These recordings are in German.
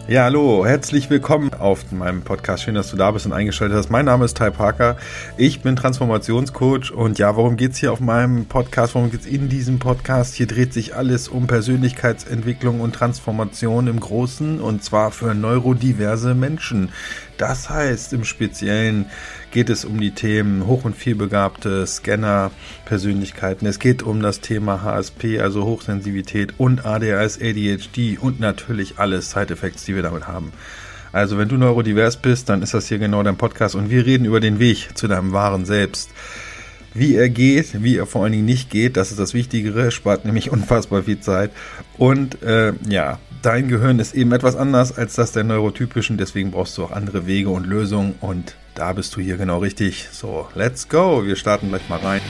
Ja, hallo, herzlich willkommen auf meinem Podcast. Schön, dass du da bist und eingeschaltet hast. Mein Name ist Ty Parker. Ich bin Transformationscoach und ja, worum geht's hier auf meinem Podcast? Worum geht's in diesem Podcast? Hier dreht sich alles um Persönlichkeitsentwicklung und Transformation im Großen und zwar für neurodiverse Menschen. Das heißt, im Speziellen geht es um die Themen hoch- und vielbegabte Scanner-Persönlichkeiten. Es geht um das Thema HSP, also Hochsensitivität und ADHS, ADHD und natürlich alle Side-Effects, die wir damit haben. Also wenn du neurodivers bist, dann ist das hier genau dein Podcast und wir reden über den Weg zu deinem wahren Selbst. Wie er geht, wie er vor allen Dingen nicht geht, das ist das Wichtigere, spart nämlich unfassbar viel Zeit. Und dein Gehirn ist eben etwas anders als das der Neurotypischen, deswegen brauchst du auch andere Wege und Lösungen und da bist du hier genau richtig. So, let's go, wir starten gleich mal rein.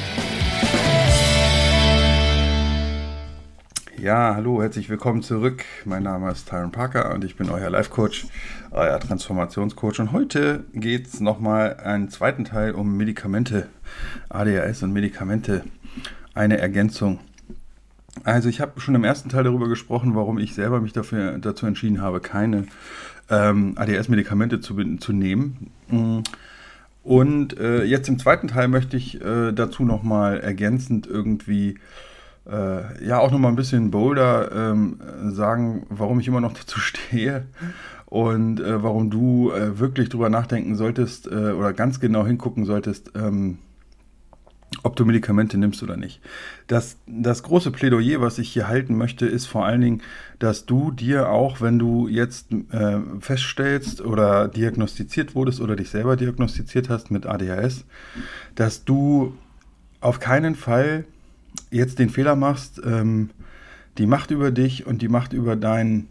Ja, hallo, herzlich willkommen zurück. Mein Name ist Ty Parker und ich bin euer Life-Coach, euer Transformationscoach. Und heute geht es nochmal einen zweiten Teil um Medikamente, ADHS und Medikamente, eine Ergänzung. Also ich habe schon im ersten Teil darüber gesprochen, warum ich selber mich dazu entschieden habe, keine ADHS-Medikamente zu nehmen. Und jetzt im zweiten Teil möchte ich dazu nochmal ergänzend irgendwie auch nochmal ein bisschen bolder sagen, warum ich immer noch dazu stehe und warum du wirklich drüber nachdenken solltest oder ganz genau hingucken solltest, ob du Medikamente nimmst oder nicht. Das große Plädoyer, was ich hier halten möchte, ist vor allen Dingen, dass du dir auch, wenn du jetzt feststellst oder diagnostiziert wurdest oder dich selber diagnostiziert hast mit ADHS, dass du auf keinen Fall jetzt den Fehler machst, die Macht über dich und die Macht über dein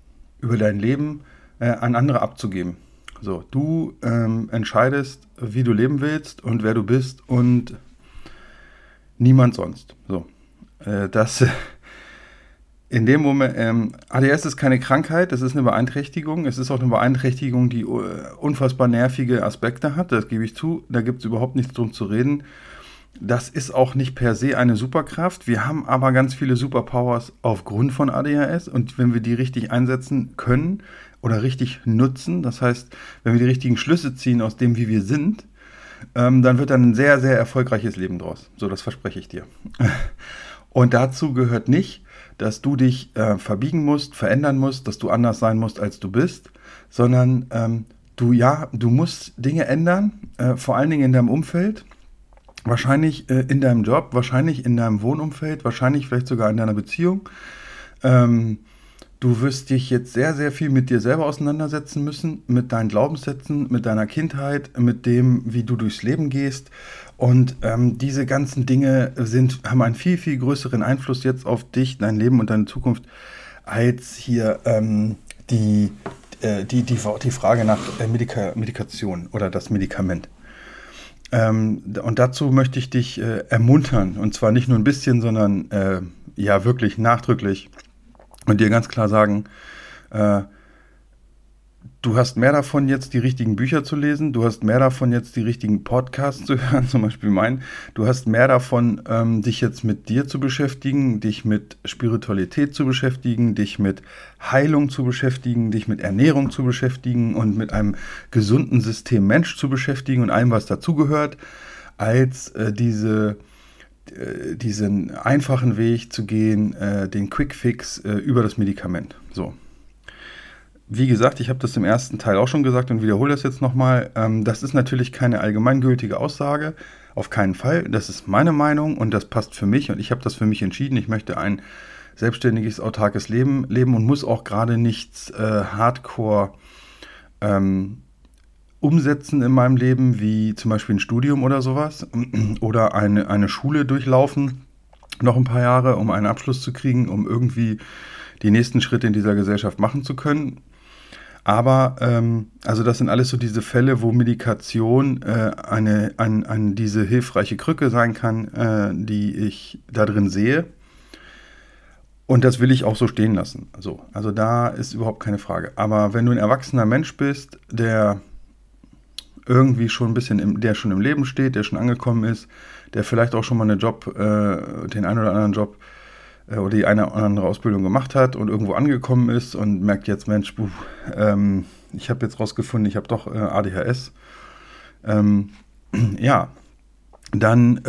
Leben an andere abzugeben. So, du entscheidest, wie du leben willst und wer du bist und niemand sonst. So, das in dem Moment, ADHS ist keine Krankheit, das ist eine Beeinträchtigung. Es ist auch eine Beeinträchtigung, die unfassbar nervige Aspekte hat, das gebe ich zu. Da gibt es überhaupt nichts drum zu reden. Das ist auch nicht per se eine Superkraft. Wir haben aber ganz viele Superpowers aufgrund von ADHS und wenn wir die richtig einsetzen können oder richtig nutzen, das heißt, wenn wir die richtigen Schlüsse ziehen aus dem, wie wir sind, dann wird dann ein sehr, sehr erfolgreiches Leben draus. So, das verspreche ich dir. Und dazu gehört nicht, dass du dich verbiegen musst, verändern musst, dass du anders sein musst, als du bist, sondern du musst Dinge ändern, vor allen Dingen in deinem Umfeld. Wahrscheinlich in deinem Job, wahrscheinlich in deinem Wohnumfeld, wahrscheinlich vielleicht sogar in deiner Beziehung. Du wirst dich jetzt sehr, sehr viel mit dir selber auseinandersetzen müssen, mit deinen Glaubenssätzen, mit deiner Kindheit, mit dem, wie du durchs Leben gehst. Und diese ganzen Dinge haben einen viel, viel größeren Einfluss jetzt auf dich, dein Leben und deine Zukunft, als hier die Frage nach Medikation oder das Medikament. Und dazu möchte ich dich ermuntern, und zwar nicht nur ein bisschen, sondern wirklich nachdrücklich und dir ganz klar sagen, du hast mehr davon, jetzt die richtigen Bücher zu lesen, du hast mehr davon, jetzt die richtigen Podcasts zu hören, zum Beispiel meinen, du hast mehr davon, dich jetzt mit dir zu beschäftigen, dich mit Spiritualität zu beschäftigen, dich mit Heilung zu beschäftigen, dich mit Ernährung zu beschäftigen und mit einem gesunden System Mensch zu beschäftigen und allem, was dazugehört, als diesen einfachen Weg zu gehen, den Quick Fix über das Medikament. So. Wie gesagt, ich habe das im ersten Teil auch schon gesagt und wiederhole das jetzt nochmal. Das ist natürlich keine allgemeingültige Aussage, auf keinen Fall. Das ist meine Meinung und das passt für mich und ich habe das für mich entschieden. Ich möchte ein selbstständiges, autarkes Leben leben und muss auch gerade nichts hardcore umsetzen in meinem Leben, wie zum Beispiel ein Studium oder sowas oder eine Schule durchlaufen, noch ein paar Jahre, um einen Abschluss zu kriegen, um irgendwie die nächsten Schritte in dieser Gesellschaft machen zu können. Aber, also das sind alles so diese Fälle, wo Medikation diese hilfreiche Krücke sein kann, die ich da drin sehe. Und das will ich auch so stehen lassen. Also da ist überhaupt keine Frage. Aber wenn du ein erwachsener Mensch bist, der irgendwie schon ein bisschen, der schon im Leben steht, der schon angekommen ist, der vielleicht auch schon mal den einen oder anderen Job oder die eine oder andere Ausbildung gemacht hat und irgendwo angekommen ist und merkt jetzt, Mensch, ich habe jetzt rausgefunden, ich habe doch ADHS. Ja, dann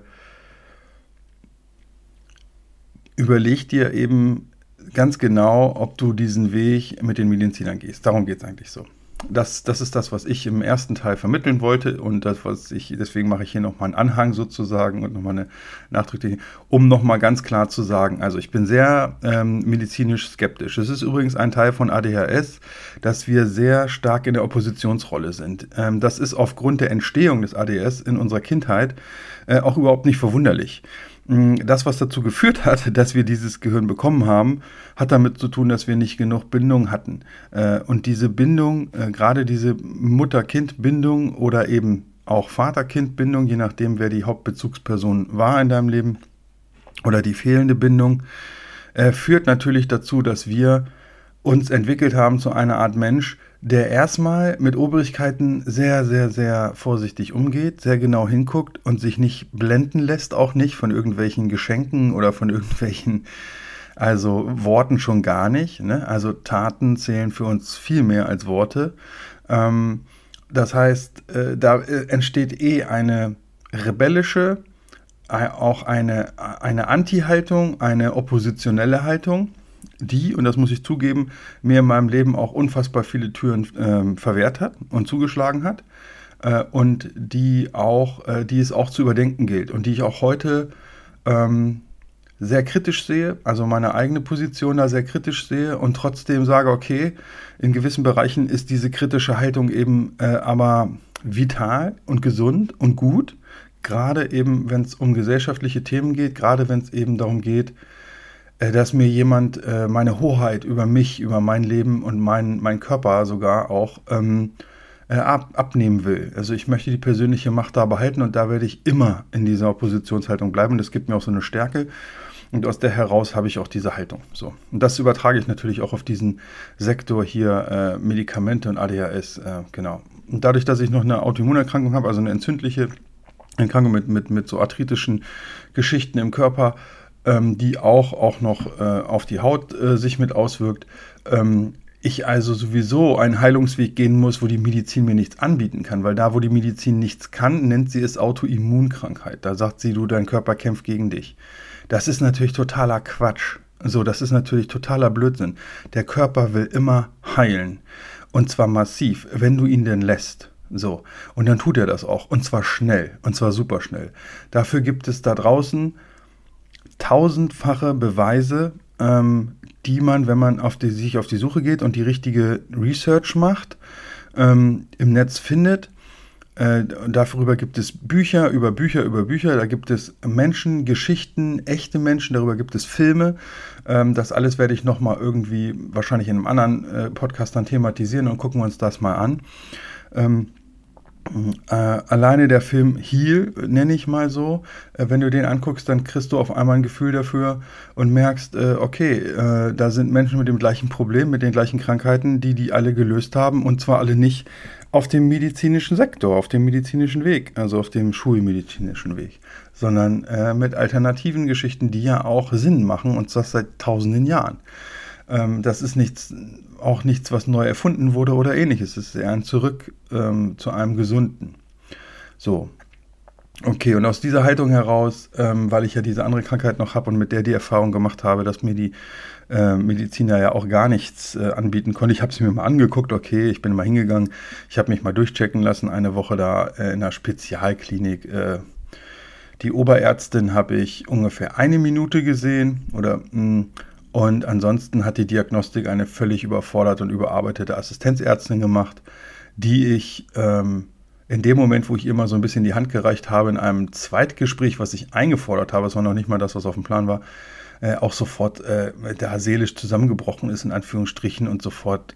überleg dir eben ganz genau, ob du diesen Weg mit den Medizinern gehst. Darum geht es eigentlich so. Das ist das, was ich im ersten Teil vermitteln wollte und deswegen mache ich hier nochmal einen Anhang sozusagen und nochmal eine nachdrückliche, um nochmal ganz klar zu sagen, also ich bin sehr medizinisch skeptisch. Es ist übrigens ein Teil von ADHS, dass wir sehr stark in der Oppositionsrolle sind. Das ist aufgrund der Entstehung des ADHS in unserer Kindheit auch überhaupt nicht verwunderlich. Das, was dazu geführt hat, dass wir dieses Gehirn bekommen haben, hat damit zu tun, dass wir nicht genug Bindung hatten. Und diese Bindung, gerade diese Mutter-Kind-Bindung oder eben auch Vater-Kind-Bindung, je nachdem, wer die Hauptbezugsperson war in deinem Leben, oder die fehlende Bindung, führt natürlich dazu, dass wir uns entwickelt haben zu einer Art Mensch, der erstmal mit Obrigkeiten sehr, sehr, sehr vorsichtig umgeht, sehr genau hinguckt und sich nicht blenden lässt, auch nicht von irgendwelchen Geschenken oder von irgendwelchen, also Worten schon gar nicht. Ne? Also Taten zählen für uns viel mehr als Worte. Das heißt, da entsteht eine rebellische, auch eine Anti-Haltung, eine oppositionelle Haltung, die, und das muss ich zugeben, mir in meinem Leben auch unfassbar viele Türen verwehrt hat und zugeschlagen hat und die es auch zu überdenken gilt und die ich auch heute sehr kritisch sehe, also meine eigene Position da sehr kritisch sehe und trotzdem sage, okay, in gewissen Bereichen ist diese kritische Haltung eben aber vital und gesund und gut, gerade eben, wenn es um gesellschaftliche Themen geht, gerade wenn es eben darum geht, dass mir jemand meine Hoheit über mich, über mein Leben und mein Körper sogar auch abnehmen will. Also ich möchte die persönliche Macht da behalten und da werde ich immer in dieser Oppositionshaltung bleiben. Das gibt mir auch so eine Stärke und aus der heraus habe ich auch diese Haltung. So. Und das übertrage ich natürlich auch auf diesen Sektor hier Medikamente und ADHS. Genau. Und dadurch, dass ich noch eine Autoimmunerkrankung habe, also eine entzündliche Erkrankung mit so arthritischen Geschichten im Körper, die auch noch auf die Haut sich mit auswirkt. Ich also sowieso einen Heilungsweg gehen muss, wo die Medizin mir nichts anbieten kann, weil da, wo die Medizin nichts kann, nennt sie es Autoimmunkrankheit. Da sagt sie, dein Körper kämpft gegen dich. Das ist natürlich totaler Quatsch. So, das ist natürlich totaler Blödsinn. Der Körper will immer heilen. Und zwar massiv, wenn du ihn denn lässt. So, und dann tut er das auch. Und zwar schnell. Und zwar super schnell. Dafür gibt es da draußen tausendfache Beweise, die man, wenn man sich auf die Suche geht und die richtige Research macht, im Netz findet. Darüber gibt es Bücher über Bücher über Bücher, da gibt es Menschen, Geschichten, echte Menschen, darüber gibt es Filme. Das alles werde ich nochmal irgendwie wahrscheinlich in einem anderen Podcast dann thematisieren und gucken wir uns das mal an. Alleine der Film Heal, nenne ich mal so, wenn du den anguckst, dann kriegst du auf einmal ein Gefühl dafür und merkst, okay, da sind Menschen mit dem gleichen Problem, mit den gleichen Krankheiten, die alle gelöst haben und zwar alle nicht auf dem medizinischen Sektor, auf dem medizinischen Weg, also auf dem schulmedizinischen Weg, sondern mit alternativen Geschichten, die ja auch Sinn machen und das seit tausenden Jahren. Das ist nichts, was neu erfunden wurde oder ähnliches. Es ist eher ein Zurück zu einem Gesunden. So. Okay, und aus dieser Haltung heraus, weil ich ja diese andere Krankheit noch habe und mit der die Erfahrung gemacht habe, dass mir die Mediziner ja auch gar nichts anbieten konnten. Ich habe es mir mal angeguckt, okay, ich bin mal hingegangen, ich habe mich mal durchchecken lassen, eine Woche da in einer Spezialklinik. Die Oberärztin habe ich ungefähr 1 Minute gesehen und ansonsten hat die Diagnostik eine völlig überforderte und überarbeitete Assistenzärztin gemacht, die ich in dem Moment, wo ich ihr mal so ein bisschen die Hand gereicht habe, in einem Zweitgespräch, was ich eingefordert habe, es war noch nicht mal das, was auf dem Plan war, auch sofort da seelisch zusammengebrochen ist, in Anführungsstrichen, und sofort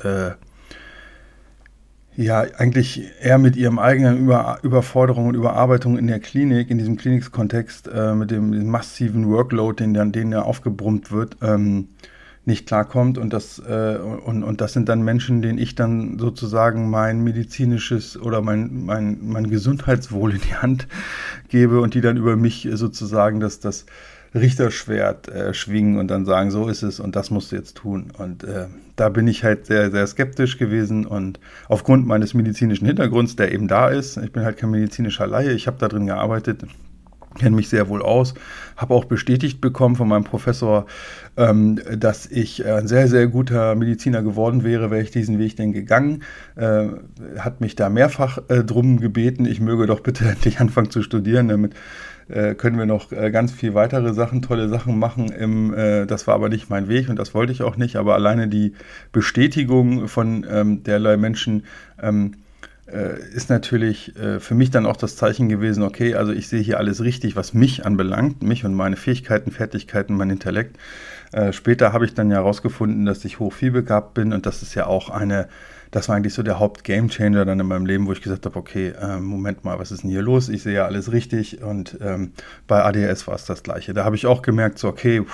eigentlich eher mit ihrem eigenen Überforderung und Überarbeitung in der Klinik, in diesem Klinikkontext, mit dem massiven Workload, den aufgebrummt wird, nicht klarkommt. Und das sind dann Menschen, denen ich dann sozusagen mein medizinisches oder mein Gesundheitswohl in die Hand gebe und die dann über mich sozusagen das Richterschwert schwingen und dann sagen, so ist es und das musst du jetzt tun. Und da bin ich halt sehr, sehr skeptisch gewesen und aufgrund meines medizinischen Hintergrunds, der eben da ist, ich bin halt kein medizinischer Laie, ich habe da drin gearbeitet, kenne mich sehr wohl aus, habe auch bestätigt bekommen von meinem Professor, dass ich ein sehr, sehr guter Mediziner geworden wäre ich diesen Weg denn gegangen. Hat mich da mehrfach drum gebeten, ich möge doch bitte endlich anfangen zu studieren, damit können wir noch ganz viel weitere Sachen, tolle Sachen machen. Das war aber nicht mein Weg und das wollte ich auch nicht, aber alleine die Bestätigung von derlei Menschen ist natürlich für mich dann auch das Zeichen gewesen, okay, also ich sehe hier alles richtig, was mich anbelangt, mich und meine Fähigkeiten, Fertigkeiten, mein Intellekt. Später habe ich dann ja herausgefunden, dass ich hochvielbegabt bin und das ist ja auch das war eigentlich so der Haupt-Gamechanger dann in meinem Leben, wo ich gesagt habe, okay, Moment mal, was ist denn hier los? Ich sehe ja alles richtig und bei ADHS war es das Gleiche. Da habe ich auch gemerkt, so okay,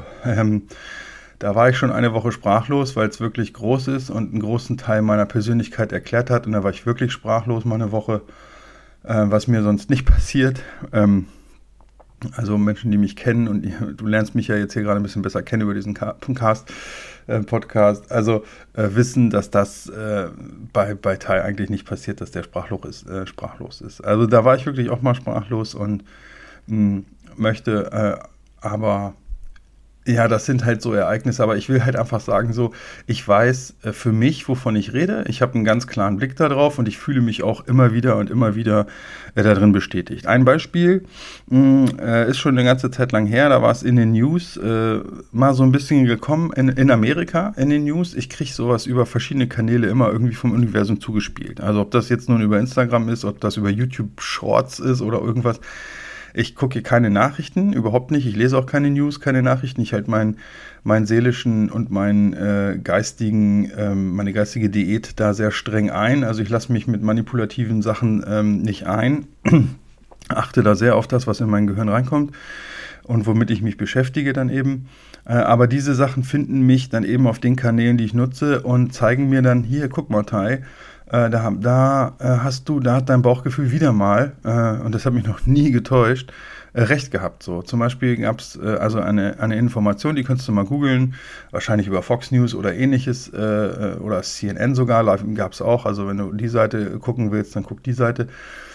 da war ich schon eine Woche sprachlos, weil es wirklich groß ist und einen großen Teil meiner Persönlichkeit erklärt hat. Und da war ich wirklich sprachlos mal eine Woche, was mir sonst nicht passiert. Also Menschen, die mich kennen und du lernst mich ja jetzt hier gerade ein bisschen besser kennen über diesen Podcast, also wissen, dass das bei Tai eigentlich nicht passiert, dass der sprachlos ist. Also da war ich wirklich auch mal sprachlos und möchte aber... Ja, das sind halt so Ereignisse, aber ich will halt einfach sagen, so, ich weiß für mich, wovon ich rede. Ich habe einen ganz klaren Blick darauf und ich fühle mich auch immer wieder darin bestätigt. Ein Beispiel ist schon eine ganze Zeit lang her, da war es in den News mal so ein bisschen gekommen, in Amerika in den News. Ich kriege sowas über verschiedene Kanäle immer irgendwie vom Universum zugespielt. Also ob das jetzt nun über Instagram ist, ob das über YouTube Shorts ist oder irgendwas. Ich gucke keine Nachrichten, überhaupt nicht. Ich lese auch keine News, keine Nachrichten. Ich halte meinen seelischen und meine geistige Diät da sehr streng ein. Also ich lasse mich mit manipulativen Sachen nicht ein. Achte da sehr auf das, was in mein Gehirn reinkommt und womit ich mich beschäftige dann eben. Aber diese Sachen finden mich dann eben auf den Kanälen, die ich nutze und zeigen mir dann, hier, guck mal, Tai, da hat dein Bauchgefühl wieder mal, und das hat mich noch nie getäuscht, recht gehabt. So. Zum Beispiel gab es also eine Information, die kannst du mal googeln, wahrscheinlich über Fox News oder ähnliches, oder CNN sogar, gab es auch. Also wenn du die Seite gucken willst, dann guck die Seite.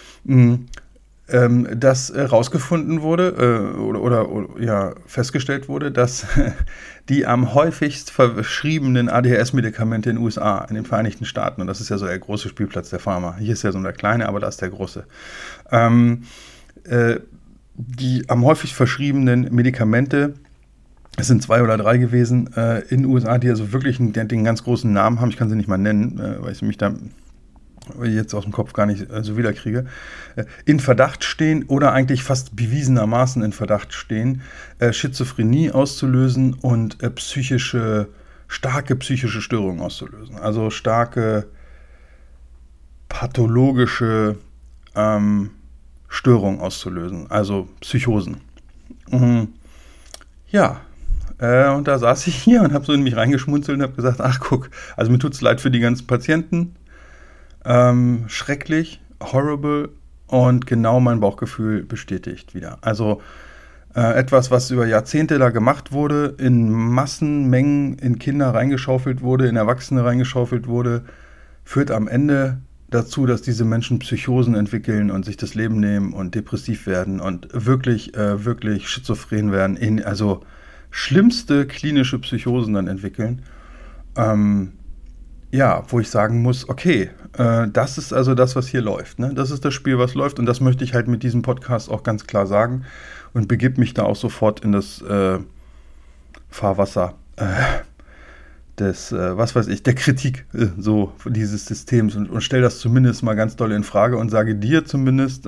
Dass rausgefunden wurde oder festgestellt wurde, dass die am häufigst verschriebenen ADHS-Medikamente in den USA, in den Vereinigten Staaten, und das ist ja so der große Spielplatz der Pharma, hier ist ja so der kleine, aber da ist der große, die am häufigst verschriebenen Medikamente, es sind 2 oder 3 gewesen, in den USA, die also wirklich den ganz großen Namen haben, ich kann sie nicht mal nennen, weil ich mich da jetzt aus dem Kopf gar nicht so wiederkriege, in Verdacht stehen oder eigentlich fast bewiesenermaßen in Verdacht stehen, Schizophrenie auszulösen und starke psychische Störungen auszulösen. Also starke pathologische Störungen auszulösen, also Psychosen. Ja, und da saß ich hier und habe so in mich reingeschmunzelt und habe gesagt, ach guck, also mir tut es leid für die ganzen Patienten, schrecklich, horrible und genau mein Bauchgefühl bestätigt wieder. Also etwas, was über Jahrzehnte da gemacht wurde, in Massenmengen in Kinder reingeschaufelt wurde, in Erwachsene reingeschaufelt wurde, führt am Ende dazu, dass diese Menschen Psychosen entwickeln und sich das Leben nehmen und depressiv werden und wirklich schizophren werden, also schlimmste klinische Psychosen dann entwickeln. Ja, wo ich sagen muss, okay, das ist also das, was hier läuft. Ne? Das ist das Spiel, was läuft und das möchte ich halt mit diesem Podcast auch ganz klar sagen und begib mich da auch sofort in das Fahrwasser der Kritik so dieses Systems und stelle das zumindest mal ganz doll in Frage und sage dir zumindest,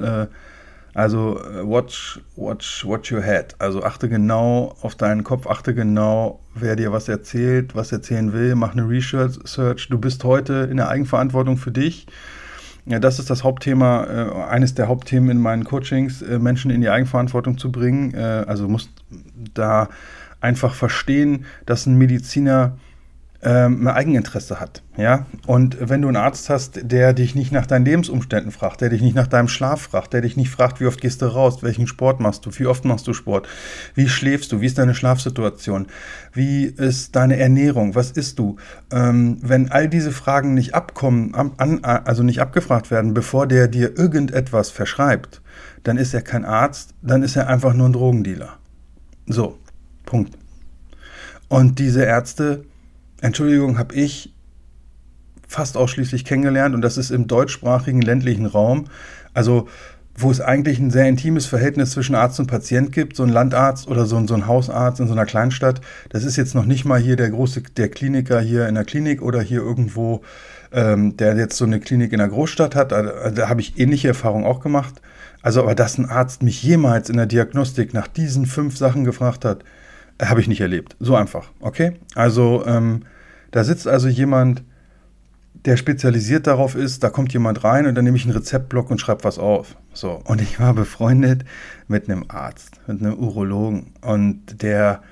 watch your head. Also achte genau auf deinen Kopf, achte genau, wer dir was erzählt, was erzählen will, mach eine Research. Du bist heute in der Eigenverantwortung für dich. Ja, das ist das Hauptthema, eines der Hauptthemen in meinen Coachings, Menschen in die Eigenverantwortung zu bringen. Also musst da einfach verstehen, dass ein Mediziner ein Eigeninteresse hat, ja. Und wenn du einen Arzt hast, der dich nicht nach deinen Lebensumständen fragt, der dich nicht nach deinem Schlaf fragt, der dich nicht fragt, wie oft gehst du raus, welchen Sport machst du, wie oft machst du Sport, wie schläfst du, wie ist deine Schlafsituation, wie ist deine Ernährung, was isst du, wenn all diese Fragen nicht also nicht abgefragt werden, bevor der dir irgendetwas verschreibt, dann ist er kein Arzt, dann ist er einfach nur ein Drogendealer. So, Punkt. Und diese Ärzte, Entschuldigung, habe ich fast ausschließlich kennengelernt und das ist im deutschsprachigen ländlichen Raum, also wo es eigentlich ein sehr intimes Verhältnis zwischen Arzt und Patient gibt, so ein Landarzt oder so ein Hausarzt in so einer Kleinstadt, das ist jetzt noch nicht mal hier der Kliniker hier in der Klinik oder hier irgendwo, der jetzt so eine Klinik in der Großstadt hat, da habe ich ähnliche Erfahrungen auch gemacht, also aber dass ein Arzt mich jemals in der Diagnostik nach diesen 5 Sachen gefragt hat, habe ich nicht erlebt. So einfach, okay? Also da sitzt also jemand, der spezialisiert darauf ist, da kommt jemand rein und dann nehme ich einen Rezeptblock und schreibe was auf. So, und ich war befreundet mit einem Arzt, mit einem Urologen und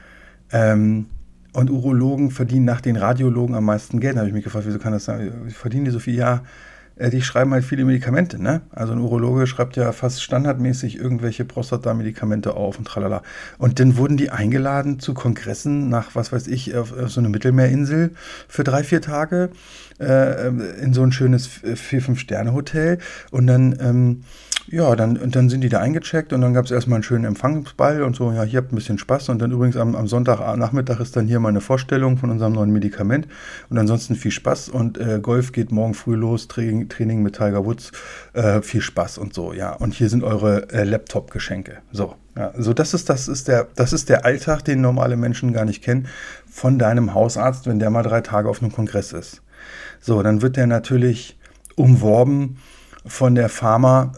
und Urologen verdienen nach den Radiologen am meisten Geld. Da habe ich mich gefragt, wieso kann das sein? Verdienen die so viel? Ja, die schreiben halt viele Medikamente, ne? Also ein Urologe schreibt ja fast standardmäßig irgendwelche Prostata-Medikamente auf und tralala. Und dann wurden die eingeladen zu Kongressen nach, was weiß ich, auf so eine Mittelmeerinsel für 3-4 Tage in so ein schönes 4-5-Sterne-Hotel. Und dann, dann sind die da eingecheckt und dann gab es erstmal einen schönen Empfangsball und so, ja, hier habt ein bisschen Spaß. Und dann übrigens am Sonntagnachmittag ist dann hier mal eine Vorstellung von unserem neuen Medikament. Und ansonsten viel Spaß und Golf geht morgen früh los, Training mit Tiger Woods, viel Spaß und so, ja. Und hier sind eure Laptop-Geschenke. So, ja, so das ist der Alltag, den normale Menschen gar nicht kennen, von deinem Hausarzt, wenn der mal 3 Tage auf einem Kongress ist. So, dann wird der natürlich umworben von der Pharma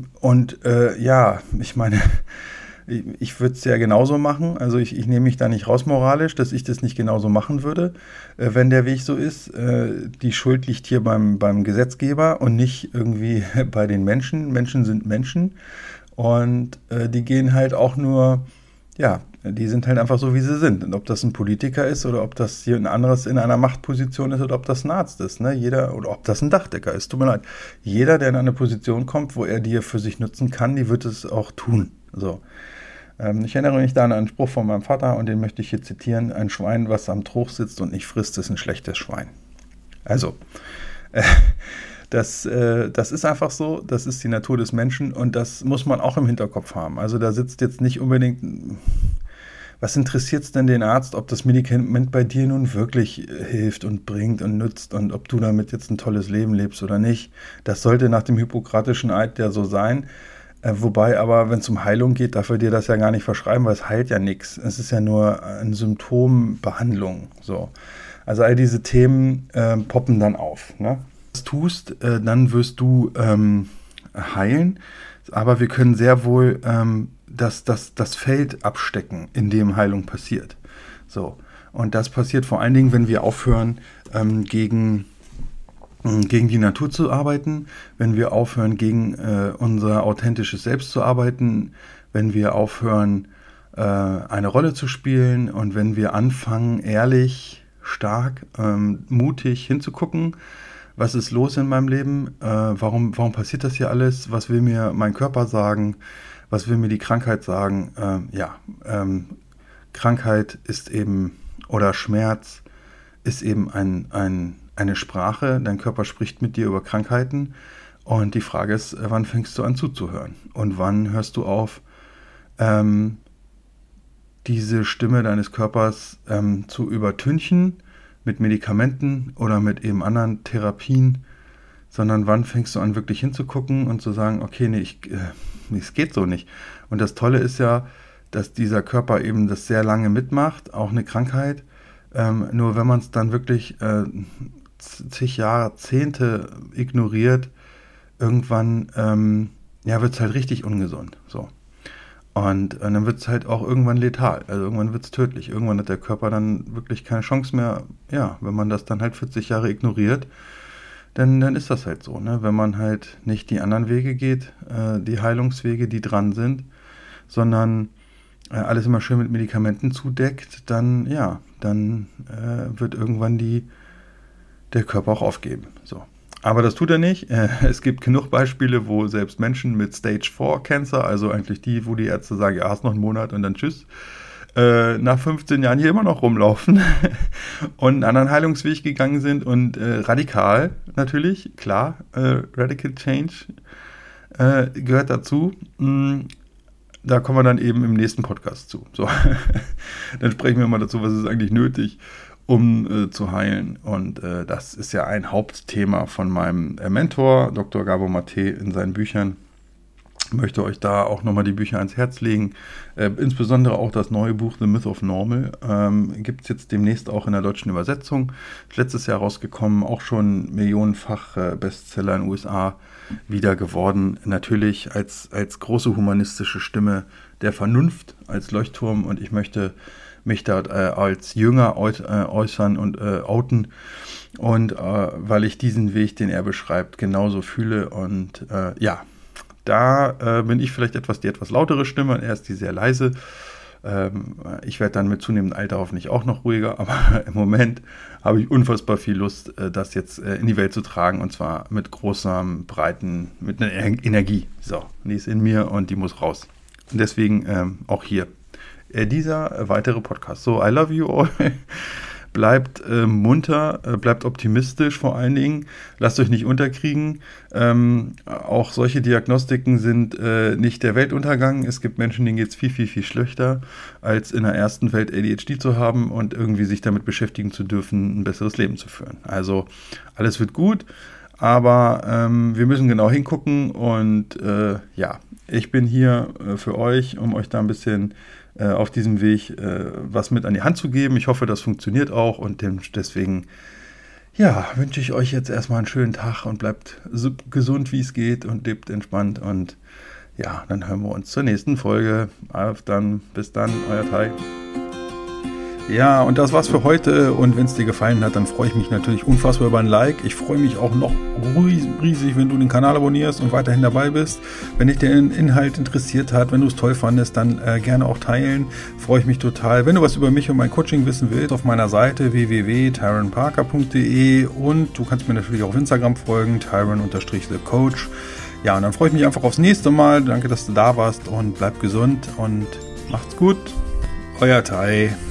ich meine, ich würde es ja genauso machen, also ich nehme mich da nicht raus moralisch, dass ich das nicht genauso machen würde, wenn der Weg so ist. Die Schuld liegt hier beim Gesetzgeber und nicht irgendwie bei den Menschen. Menschen sind Menschen und die gehen halt auch nur, ja, die sind halt einfach so, wie sie sind. Und ob das ein Politiker ist oder ob das hier ein anderes in einer Machtposition ist oder ob das ein Arzt ist, ne? Oder ob das ein Dachdecker ist, tut mir leid. Jeder, der in eine Position kommt, wo er die für sich nutzen kann, die wird es auch tun. So. Ich erinnere mich da an einen Spruch von meinem Vater und den möchte ich hier zitieren. Ein Schwein, was am Trog sitzt und nicht frisst, ist ein schlechtes Schwein. Also, das ist einfach so, das ist die Natur des Menschen und das muss man auch im Hinterkopf haben. Also da sitzt jetzt nicht unbedingt, was interessiert es denn den Arzt, ob das Medikament bei dir nun wirklich hilft und bringt und nützt und ob du damit jetzt ein tolles Leben lebst oder nicht. Das sollte nach dem hippokratischen Eid ja so sein. Wobei aber, wenn es um Heilung geht, darf er dir das ja gar nicht verschreiben, weil es heilt ja nichts. Es ist ja nur eine Symptombehandlung. So. Also all diese Themen poppen dann auf. Ne? Was du tust, dann wirst du heilen. Aber wir können sehr wohl das Feld abstecken, in dem Heilung passiert. So. Und das passiert vor allen Dingen, wenn wir aufhören, gegen die Natur zu arbeiten, wenn wir aufhören, gegen unser authentisches Selbst zu arbeiten, wenn wir aufhören, eine Rolle zu spielen und wenn wir anfangen, ehrlich, stark, mutig hinzugucken, was ist los in meinem Leben, warum passiert das hier alles, was will mir mein Körper sagen, was will mir die Krankheit sagen, Krankheit ist eben, oder Schmerz ist eben eine Sprache, dein Körper spricht mit dir über Krankheiten und die Frage ist, wann fängst du an zuzuhören und wann hörst du auf, diese Stimme deines Körpers zu übertünchen mit Medikamenten oder mit eben anderen Therapien, sondern wann fängst du an wirklich hinzugucken und zu sagen, okay, nee, es geht so nicht. Und das Tolle ist ja, dass dieser Körper eben das sehr lange mitmacht, auch eine Krankheit, nur wenn man es dann wirklich zig Jahrzehnte ignoriert, irgendwann wird es halt richtig ungesund. So. Und dann wird es halt auch irgendwann letal, also irgendwann wird es tödlich. Irgendwann hat der Körper dann wirklich keine Chance mehr, ja, wenn man das dann halt 40 Jahre ignoriert, dann ist das halt so, ne? Wenn man halt nicht die anderen Wege geht, die Heilungswege, die dran sind, sondern alles immer schön mit Medikamenten zudeckt, dann wird irgendwann der Körper auch aufgeben. So. Aber das tut er nicht. Es gibt genug Beispiele, wo selbst Menschen mit Stage 4 Cancer, also eigentlich wo die Ärzte sagen, ja, hast noch einen Monat und dann tschüss, nach 15 Jahren hier immer noch rumlaufen und einen anderen Heilungsweg gegangen sind und radikal natürlich, klar, Radical Change gehört dazu. Da kommen wir dann eben im nächsten Podcast zu. So. Dann sprechen wir mal dazu, was ist eigentlich nötig, um zu heilen. Und das ist ja ein Hauptthema von meinem Mentor, Dr. Gabor Mate, in seinen Büchern. Ich möchte euch da auch nochmal die Bücher ans Herz legen. Insbesondere auch das neue Buch The Myth of Normal. Gibt es jetzt demnächst auch in der deutschen Übersetzung. Letztes Jahr rausgekommen, auch schon millionenfach Bestseller in den USA wieder geworden. Natürlich als große humanistische Stimme der Vernunft, als Leuchtturm. Und ich möchte mich dort als Jünger äußern und outen. Und weil ich diesen Weg, den er beschreibt, genauso fühle. Und da bin ich vielleicht die etwas lautere Stimme und er ist die sehr leise. Ich werde dann mit zunehmendem Alter hoffentlich auch noch ruhiger, aber im Moment habe ich unfassbar viel Lust, das jetzt in die Welt zu tragen und zwar mit mit einer Energie. So, die ist in mir und die muss raus. Und deswegen auch hier dieser weitere Podcast. So, I love you all. Bleibt munter, bleibt optimistisch vor allen Dingen, lasst euch nicht unterkriegen. Auch solche Diagnostiken sind nicht der Weltuntergang. Es gibt Menschen, denen geht es viel, viel, viel schlechter, als in der ersten Welt ADHD zu haben und irgendwie sich damit beschäftigen zu dürfen, ein besseres Leben zu führen. Also alles wird gut, aber wir müssen genau hingucken und ich bin hier für euch, um euch da ein bisschen auf diesem Weg was mit an die Hand zu geben. Ich hoffe, das funktioniert auch und deswegen wünsche ich euch jetzt erstmal einen schönen Tag und bleibt so gesund, wie es geht und lebt entspannt und dann hören wir uns zur nächsten Folge. Bis dann, euer Tai. Ja, und das war's für heute und wenn es dir gefallen hat, dann freue ich mich natürlich unfassbar über ein Like. Ich freue mich auch noch riesig, wenn du den Kanal abonnierst und weiterhin dabei bist. Wenn dich der Inhalt interessiert hat, wenn du es toll fandest, dann gerne auch teilen. Freue ich mich total. Wenn du was über mich und mein Coaching wissen willst, auf meiner Seite www.tyronparker.de und du kannst mir natürlich auch auf Instagram folgen, tyron_thecoach. Ja, und dann freue ich mich einfach aufs nächste Mal. Danke, dass du da warst und bleib gesund und macht's gut. Euer Tai.